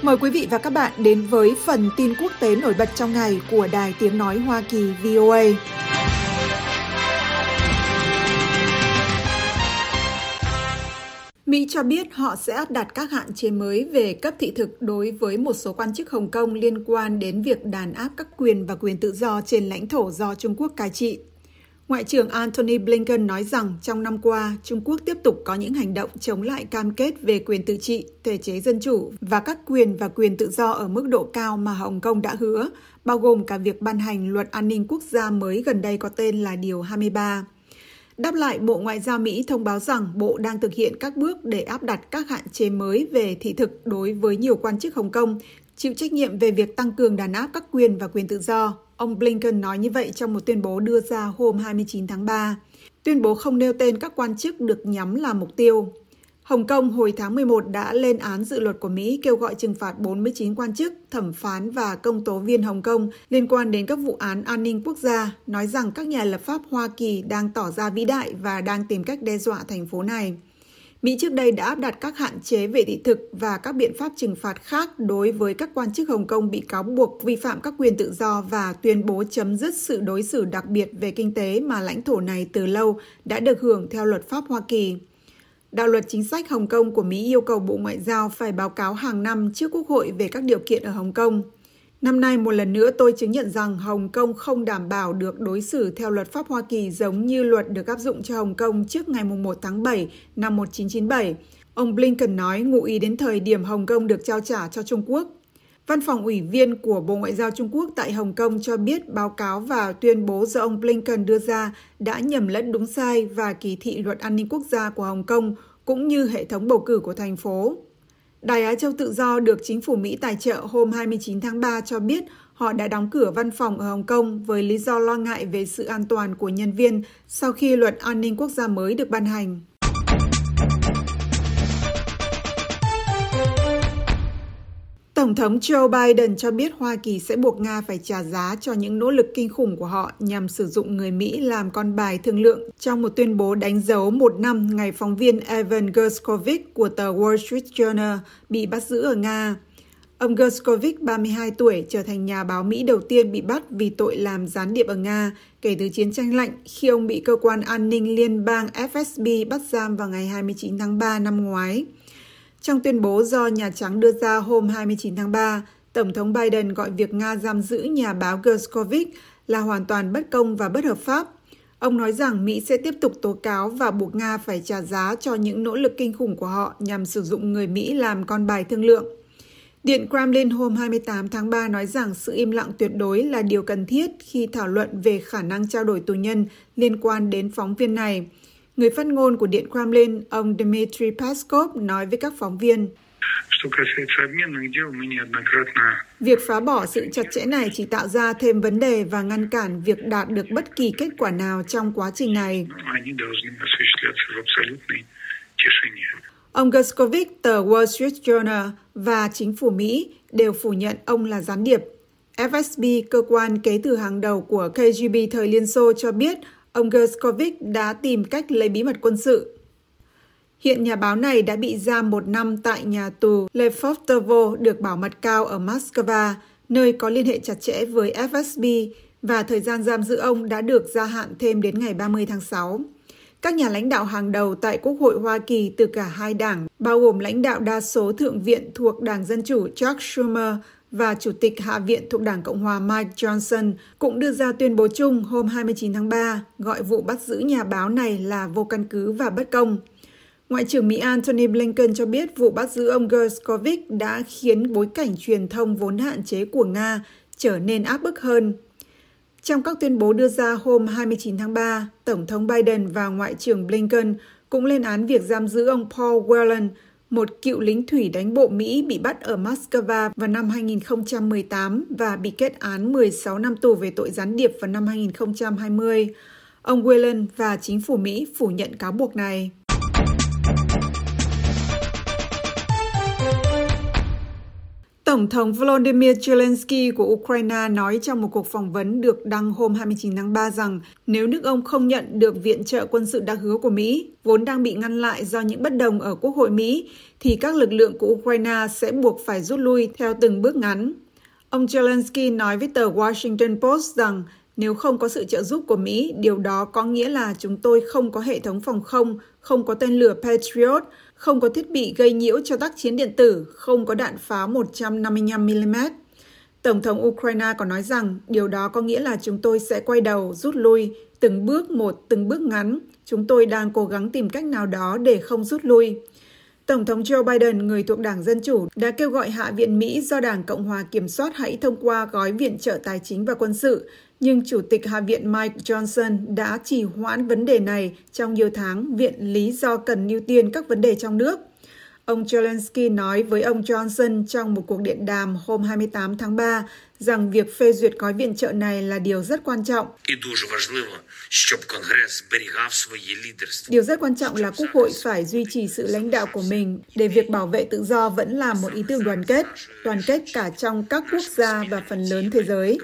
Mời quý vị và các bạn đến với phần tin quốc tế nổi bật trong ngày của Đài Tiếng Nói Hoa Kỳ VOA. Mỹ cho biết họ sẽ áp đặt các hạn chế mới về cấp thị thực đối với một số quan chức Hồng Kông liên quan đến việc đàn áp các quyền và quyền tự do trên lãnh thổ do Trung Quốc cai trị. Ngoại trưởng Antony Blinken nói rằng trong năm qua, Trung Quốc tiếp tục có những hành động chống lại cam kết về quyền tự trị, thể chế dân chủ và các quyền và quyền tự do ở mức độ cao mà Hồng Kông đã hứa, bao gồm cả việc ban hành luật an ninh quốc gia mới gần đây có tên là Điều 23. Đáp lại, Bộ Ngoại giao Mỹ thông báo rằng Bộ đang thực hiện các bước để áp đặt các hạn chế mới về thị thực đối với nhiều quan chức Hồng Kông, chịu trách nhiệm về việc tăng cường đàn áp các quyền và quyền tự do. Ông Blinken nói như vậy trong một tuyên bố đưa ra hôm 29 tháng 3. Tuyên bố không nêu tên các quan chức được nhắm là mục tiêu. Hồng Kông hồi tháng 11 đã lên án dự luật của Mỹ kêu gọi trừng phạt 49 quan chức, thẩm phán và công tố viên Hồng Kông liên quan đến các vụ án an ninh quốc gia, nói rằng các nhà lập pháp Hoa Kỳ đang tỏ ra vĩ đại và đang tìm cách đe dọa thành phố này. Mỹ trước đây đã áp đặt các hạn chế về thị thực và các biện pháp trừng phạt khác đối với các quan chức Hồng Kông bị cáo buộc vi phạm các quyền tự do và tuyên bố chấm dứt sự đối xử đặc biệt về kinh tế mà lãnh thổ này từ lâu đã được hưởng theo luật pháp Hoa Kỳ. Đạo luật chính sách Hồng Kông của Mỹ yêu cầu Bộ Ngoại giao phải báo cáo hàng năm trước Quốc hội về các điều kiện ở Hồng Kông. Năm nay, một lần nữa tôi chứng nhận rằng Hồng Kông không đảm bảo được đối xử theo luật pháp Hoa Kỳ giống như luật được áp dụng cho Hồng Kông trước ngày 1 tháng 7 năm 1997. Ông Blinken nói ngụ ý đến thời điểm Hồng Kông được trao trả cho Trung Quốc. Văn phòng ủy viên của Bộ Ngoại giao Trung Quốc tại Hồng Kông cho biết báo cáo và tuyên bố do ông Blinken đưa ra đã nhầm lẫn đúng sai và kỳ thị luật an ninh quốc gia của Hồng Kông cũng như hệ thống bầu cử của thành phố. Đài Á Châu Tự Do được chính phủ Mỹ tài trợ hôm 29 tháng 3 cho biết họ đã đóng cửa văn phòng ở Hồng Kông với lý do lo ngại về sự an toàn của nhân viên sau khi luật an ninh quốc gia mới được ban hành. Tổng thống Joe Biden cho biết Hoa Kỳ sẽ buộc Nga phải trả giá cho những nỗ lực kinh khủng của họ nhằm sử dụng người Mỹ làm con bài thương lượng trong một tuyên bố đánh dấu một năm ngày phóng viên Evan Gershkovich của tờ Wall Street Journal bị bắt giữ ở Nga. Ông Gershkovich, 32 tuổi, trở thành nhà báo Mỹ đầu tiên bị bắt vì tội làm gián điệp ở Nga kể từ chiến tranh lạnh khi ông bị cơ quan an ninh liên bang FSB bắt giam vào ngày 29 tháng 3 năm ngoái. Trong tuyên bố do Nhà Trắng đưa ra hôm 29 tháng 3, Tổng thống Biden gọi việc Nga giam giữ nhà báo Gershkovich là hoàn toàn bất công và bất hợp pháp. Ông nói rằng Mỹ sẽ tiếp tục tố cáo và buộc Nga phải trả giá cho những nỗ lực kinh khủng của họ nhằm sử dụng người Mỹ làm con bài thương lượng. Điện Kremlin hôm 28 tháng 3 nói rằng sự im lặng tuyệt đối là điều cần thiết khi thảo luận về khả năng trao đổi tù nhân liên quan đến phóng viên này. Người phát ngôn của Điện Kremlin, ông Dmitry Peskov, nói với các phóng viên, việc phá bỏ sự chặt chẽ này chỉ tạo ra thêm vấn đề và ngăn cản việc đạt được bất kỳ kết quả nào trong quá trình này. Ông Gershkovich, tờ Wall Street Journal và chính phủ Mỹ đều phủ nhận ông là gián điệp. FSB, cơ quan kế thừa hàng đầu của KGB thời Liên Xô, cho biết ông Gershkovich đã tìm cách lấy bí mật quân sự. Hiện nhà báo này đã bị giam 1 năm tại nhà tù Lefortovo được bảo mật cao ở Moscow, nơi có liên hệ chặt chẽ với FSB, và thời gian giam giữ ông đã được gia hạn thêm đến ngày 30 tháng 6. Các nhà lãnh đạo hàng đầu tại Quốc hội Hoa Kỳ từ cả hai đảng, bao gồm lãnh đạo đa số Thượng viện thuộc Đảng Dân Chủ Chuck Schumer và Chủ tịch Hạ viện thuộc Đảng Cộng hòa Mike Johnson, cũng đưa ra tuyên bố chung hôm 29 tháng 3, gọi vụ bắt giữ nhà báo này là vô căn cứ và bất công. Ngoại trưởng Mỹ Antony Blinken cho biết vụ bắt giữ ông Gershkovich đã khiến bối cảnh truyền thông vốn hạn chế của Nga trở nên áp bức hơn. Trong các tuyên bố đưa ra hôm 29 tháng 3, Tổng thống Biden và Ngoại trưởng Blinken cũng lên án việc giam giữ ông Paul Whelan, một cựu lính thủy đánh bộ Mỹ bị bắt ở Moscow vào năm 2018 và bị kết án 16 năm tù về tội gián điệp vào năm 2020. Ông Whelan và chính phủ Mỹ phủ nhận cáo buộc này. Tổng thống Volodymyr Zelensky của Ukraine nói trong một cuộc phỏng vấn được đăng hôm 29 tháng 3 rằng nếu nước ông không nhận được viện trợ quân sự đã hứa của Mỹ, vốn đang bị ngăn lại do những bất đồng ở Quốc hội Mỹ, thì các lực lượng của Ukraine sẽ buộc phải rút lui theo từng bước ngắn. Ông Zelensky nói với tờ Washington Post rằng nếu không có sự trợ giúp của Mỹ, điều đó có nghĩa là chúng tôi không có hệ thống phòng không, không có tên lửa Patriot, không có thiết bị gây nhiễu cho tác chiến điện tử, không có đạn pháo 155mm. Tổng thống Ukraine còn nói rằng điều đó có nghĩa là chúng tôi sẽ quay đầu, rút lui, từng bước ngắn. Chúng tôi đang cố gắng tìm cách nào đó để không rút lui. Tổng thống Joe Biden, người thuộc Đảng Dân Chủ, đã kêu gọi Hạ viện Mỹ do Đảng Cộng Hòa kiểm soát hãy thông qua gói viện trợ tài chính và quân sự, nhưng Chủ tịch Hạ viện Mike Johnson đã trì hoãn vấn đề này trong nhiều tháng viện lý do cần ưu tiên các vấn đề trong nước. Ông Zelensky nói với ông Johnson trong một cuộc điện đàm hôm 28 tháng 3 rằng việc phê duyệt gói viện trợ này là điều rất quan trọng. Điều rất quan trọng là Quốc hội phải duy trì sự lãnh đạo của mình để việc bảo vệ tự do vẫn là một ý tưởng đoàn kết cả trong các quốc gia và phần lớn thế giới.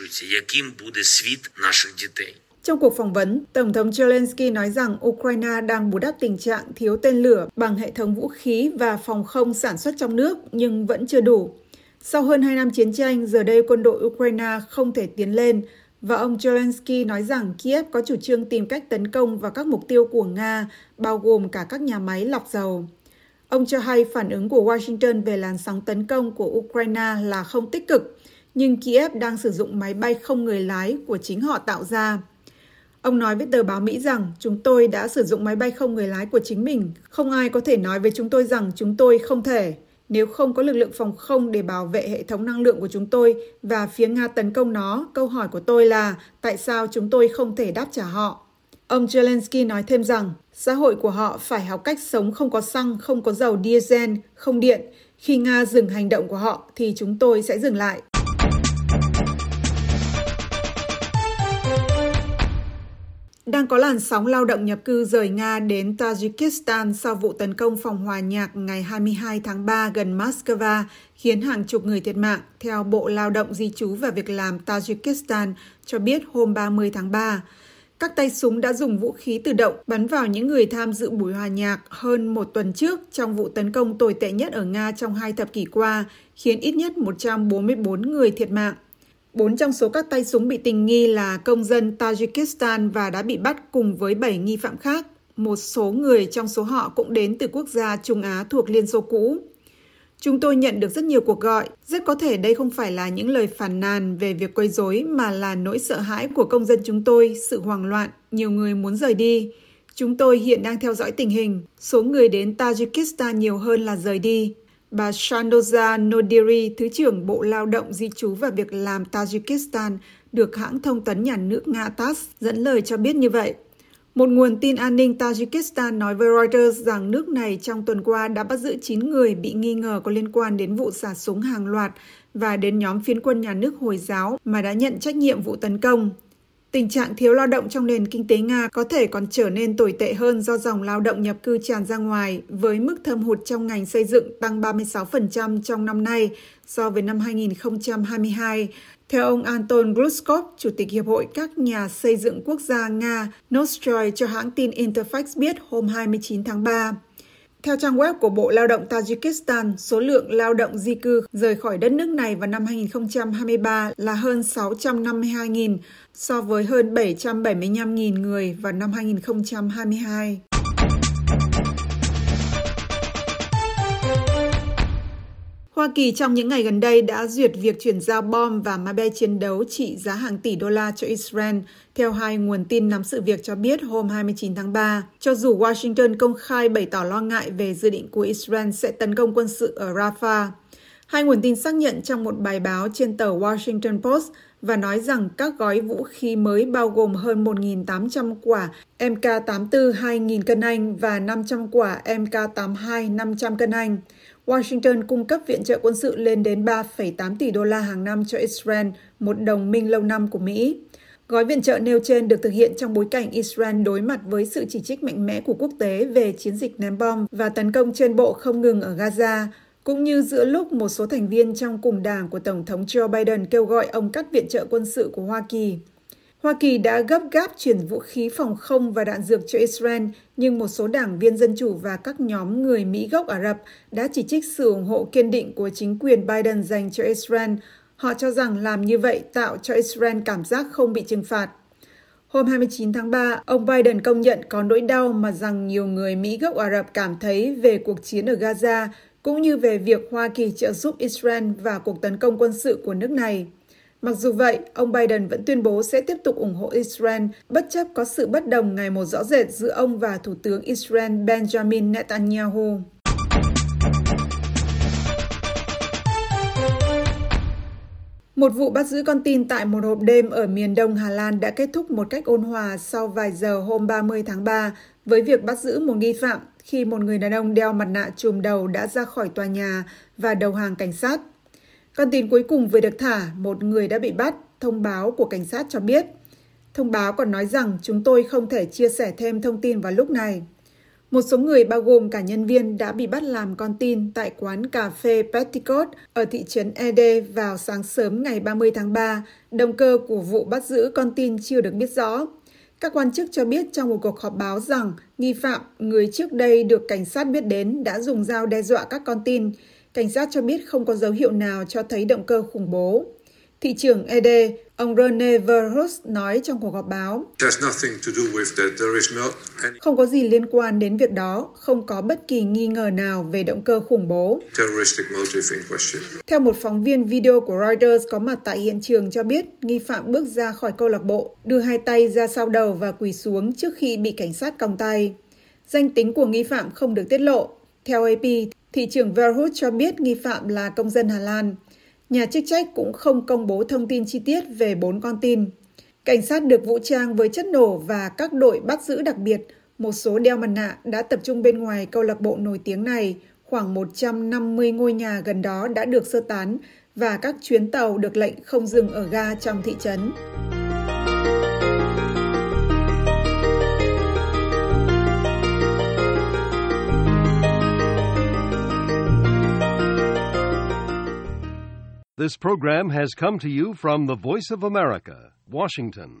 Trong cuộc phỏng vấn, Tổng thống Zelensky nói rằng Ukraine đang bù đắp tình trạng thiếu tên lửa bằng hệ thống vũ khí và phòng không sản xuất trong nước, nhưng vẫn chưa đủ. Sau hơn 2 năm chiến tranh, giờ đây quân đội Ukraine không thể tiến lên, và ông Zelensky nói rằng Kiev có chủ trương tìm cách tấn công vào các mục tiêu của Nga, bao gồm cả các nhà máy lọc dầu. Ông cho hay phản ứng của Washington về làn sóng tấn công của Ukraine là không tích cực, nhưng Kiev đang sử dụng máy bay không người lái của chính họ tạo ra. Ông nói với tờ báo Mỹ rằng chúng tôi đã sử dụng máy bay không người lái của chính mình. Không ai có thể nói với chúng tôi rằng chúng tôi không thể. Nếu không có lực lượng phòng không để bảo vệ hệ thống năng lượng của chúng tôi và phía Nga tấn công nó, câu hỏi của tôi là tại sao chúng tôi không thể đáp trả họ? Ông Zelensky nói thêm rằng xã hội của họ phải học cách sống không có xăng, không có dầu diesel, không điện. Khi Nga dừng hành động của họ thì chúng tôi sẽ dừng lại. Đang có làn sóng lao động nhập cư rời Nga đến Tajikistan sau vụ tấn công phòng hòa nhạc ngày 22 tháng 3 gần Moscow, khiến hàng chục người thiệt mạng, theo Bộ Lao động Di trú và Việc làm Tajikistan cho biết hôm 30 tháng 3. Các tay súng đã dùng vũ khí tự động bắn vào những người tham dự buổi hòa nhạc hơn một tuần trước trong vụ tấn công tồi tệ nhất ở Nga trong 2 thập kỷ qua, khiến ít nhất 144 người thiệt mạng. 4 trong số các tay súng bị tình nghi là công dân Tajikistan và đã bị bắt cùng với 7 nghi phạm khác. Một số người trong số họ cũng đến từ quốc gia Trung Á thuộc Liên Xô cũ. Chúng tôi nhận được rất nhiều cuộc gọi. Rất có thể đây không phải là những lời phàn nàn về việc quấy rối mà là nỗi sợ hãi của công dân chúng tôi, sự hoảng loạn, nhiều người muốn rời đi. Chúng tôi hiện đang theo dõi tình hình. Số người đến Tajikistan nhiều hơn là rời đi. Bà Shandoza Nodiri, Thứ trưởng Bộ Lao động Di trú và Việc làm Tajikistan, được hãng thông tấn nhà nước Nga TASS dẫn lời cho biết như vậy. Một nguồn tin an ninh Tajikistan nói với Reuters rằng nước này trong tuần qua đã bắt giữ 9 người bị nghi ngờ có liên quan đến vụ xả súng hàng loạt và đến nhóm phiến quân nhà nước Hồi giáo mà đã nhận trách nhiệm vụ tấn công. Tình trạng thiếu lao động trong nền kinh tế Nga có thể còn trở nên tồi tệ hơn do dòng lao động nhập cư tràn ra ngoài, với mức thâm hụt trong ngành xây dựng tăng 36% trong năm nay so với năm 2022. Theo ông Anton Gluskov, Chủ tịch Hiệp hội các nhà xây dựng quốc gia Nga, Nostroy cho hãng tin Interfax biết hôm 29 tháng 3. Theo trang web của Bộ Lao động Tajikistan, số lượng lao động di cư rời khỏi đất nước này vào năm 2023 là hơn 652.000, so với hơn 775.000 người vào năm 2022. Hoa Kỳ trong những ngày gần đây đã duyệt việc chuyển giao bom và máy bay chiến đấu trị giá hàng tỷ đô la cho Israel, theo 2 nguồn tin nắm sự việc cho biết hôm 29 tháng 3. Cho dù Washington công khai bày tỏ lo ngại về dự định của Israel sẽ tấn công quân sự ở Rafah. 2 nguồn tin xác nhận trong một bài báo trên tờ Washington Post và nói rằng các gói vũ khí mới bao gồm hơn 1.800 quả Mk-84 2.000 cân Anh và 500 quả Mk-82 500 cân Anh. Washington cung cấp viện trợ quân sự lên đến 3,8 tỷ đô la hàng năm cho Israel, một đồng minh lâu năm của Mỹ. Gói viện trợ nêu trên được thực hiện trong bối cảnh Israel đối mặt với sự chỉ trích mạnh mẽ của quốc tế về chiến dịch ném bom và tấn công trên bộ không ngừng ở Gaza, cũng như giữa lúc một số thành viên trong cùng đảng của Tổng thống Joe Biden kêu gọi ông cắt viện trợ quân sự của Hoa Kỳ. Hoa Kỳ đã gấp gáp chuyển vũ khí phòng không và đạn dược cho Israel, nhưng một số đảng viên Dân Chủ và các nhóm người Mỹ gốc Ả Rập đã chỉ trích sự ủng hộ kiên định của chính quyền Biden dành cho Israel. Họ cho rằng làm như vậy tạo cho Israel cảm giác không bị trừng phạt. Hôm 29 tháng 3, ông Biden công nhận có nỗi đau mà rằng nhiều người Mỹ gốc Ả Rập cảm thấy về cuộc chiến ở Gaza, cũng như về việc Hoa Kỳ trợ giúp Israel và cuộc tấn công quân sự của nước này. Mặc dù vậy, ông Biden vẫn tuyên bố sẽ tiếp tục ủng hộ Israel, bất chấp có sự bất đồng ngày một rõ rệt giữa ông và Thủ tướng Israel Benjamin Netanyahu. Một vụ bắt giữ con tin tại một hộp đêm ở miền đông Hà Lan đã kết thúc một cách ôn hòa sau vài giờ hôm 30 tháng 3 với việc bắt giữ một nghi phạm khi một người đàn ông đeo mặt nạ trùm đầu đã ra khỏi tòa nhà và đầu hàng cảnh sát. Con tin cuối cùng vừa được thả, một người đã bị bắt, thông báo của cảnh sát cho biết. Thông báo còn nói rằng chúng tôi không thể chia sẻ thêm thông tin vào lúc này. Một số người bao gồm cả nhân viên đã bị bắt làm con tin tại quán cà phê Petticoat ở thị trấn Ede vào sáng sớm ngày 30 tháng 3. Động cơ của vụ bắt giữ con tin chưa được biết rõ. Các quan chức cho biết trong một cuộc họp báo rằng nghi phạm, người trước đây được cảnh sát biết đến, đã dùng dao đe dọa các con tin. Cảnh sát cho biết không có dấu hiệu nào cho thấy động cơ khủng bố. Thị trưởng Ede, ông René Verhulst nói trong cuộc họp báo, không có gì liên quan đến việc đó, không có bất kỳ nghi ngờ nào về động cơ khủng bố. Theo một phóng viên video của Reuters có mặt tại hiện trường cho biết, nghi phạm bước ra khỏi câu lạc bộ, đưa hai tay ra sau đầu và quỳ xuống trước khi bị cảnh sát còng tay. Danh tính của nghi phạm không được tiết lộ. Theo AP, thị trưởng Verhulst cho biết nghi phạm là công dân Hà Lan. Nhà chức trách cũng không công bố thông tin chi tiết về 4 con tin. Cảnh sát được vũ trang với chất nổ và các đội bắt giữ đặc biệt, một số đeo mặt nạ đã tập trung bên ngoài câu lạc bộ nổi tiếng này. Khoảng 150 ngôi nhà gần đó đã được sơ tán và các chuyến tàu được lệnh không dừng ở ga trong thị trấn. This program has come to you from the Voice of America, Washington.